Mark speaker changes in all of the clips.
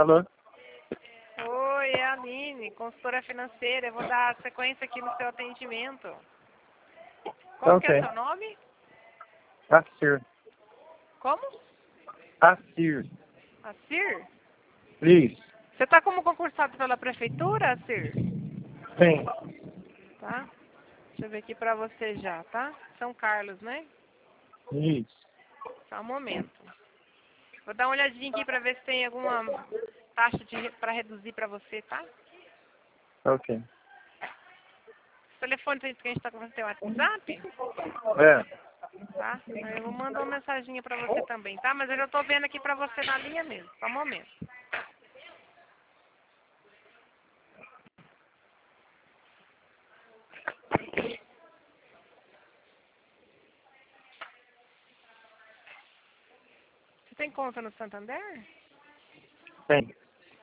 Speaker 1: Alô?
Speaker 2: Oi, é a Aline, consultora financeira. Eu vou dar sequência aqui no seu atendimento. Como que é
Speaker 1: Ok.
Speaker 2: o seu nome?
Speaker 1: Assir.
Speaker 2: Como?
Speaker 1: Assir.
Speaker 2: Assir?
Speaker 1: Isso.
Speaker 2: Você está como concursado pela prefeitura, Assir?
Speaker 1: Sim.
Speaker 2: Tá? Deixa eu ver aqui pra você já, tá? São Carlos, né?
Speaker 1: Isso.
Speaker 2: Só um momento. Vou dar uma olhadinha aqui pra ver se tem alguma taxa pra reduzir pra você, tá?
Speaker 1: Ok.
Speaker 2: O telefone que a gente tá conversando tem WhatsApp?
Speaker 1: É.
Speaker 2: Tá? Aí eu vou mandar uma mensagem pra você também, tá? Mas eu já tô vendo aqui pra você na linha mesmo. Só um momento. Você tem conta no Santander?
Speaker 1: Tem.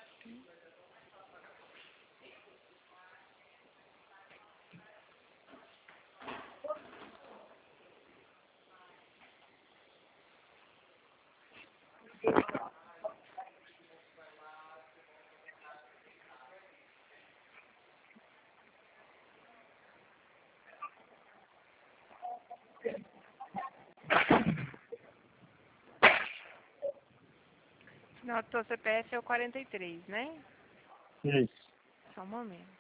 Speaker 2: Não, o seu CPF é o 43, né?
Speaker 1: Isso.
Speaker 2: Só um momento.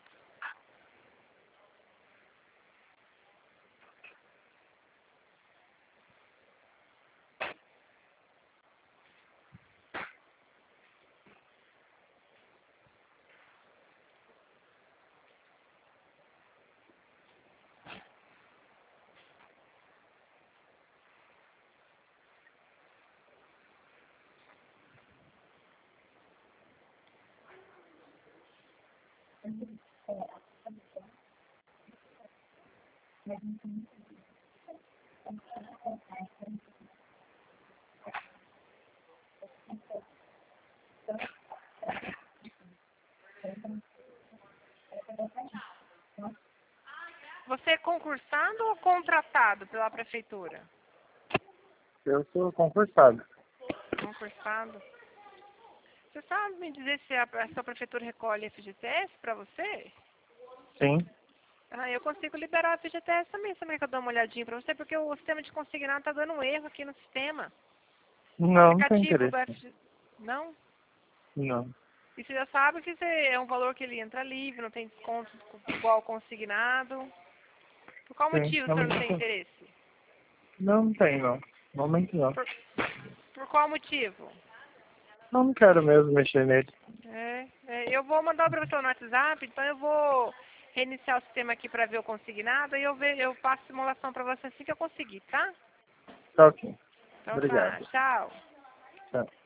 Speaker 2: Você é concursado ou contratado pela prefeitura?
Speaker 1: Eu sou concursado.
Speaker 2: Concursado. Você sabe me dizer se a sua prefeitura recolhe FGTS para você?
Speaker 1: Sim.
Speaker 2: Ah, eu consigo liberar a FGTS também. Você quer que eu dou uma olhadinha para você? Porque o sistema de consignado está dando um erro aqui no sistema. O
Speaker 1: Não tem
Speaker 2: aplicativo do
Speaker 1: interesse.
Speaker 2: FGTS... Não?
Speaker 1: Não.
Speaker 2: E você já sabe que é um valor que ele entra livre, não tem desconto igual consignado. Por qual
Speaker 1: Sim.
Speaker 2: motivo o
Speaker 1: Não,
Speaker 2: senhor não tem interesse?
Speaker 1: não tem, não. Normalmente não.
Speaker 2: Por qual motivo?
Speaker 1: Não quero mesmo mexer nele.
Speaker 2: Eu vou mandar para você no WhatsApp, então eu vou reiniciar o sistema aqui para ver o consignado e eu passo a simulação para você assim que eu conseguir, tá?
Speaker 1: Tá ok.
Speaker 2: Então tá,
Speaker 1: Obrigado.
Speaker 2: tchau.
Speaker 1: Tchau.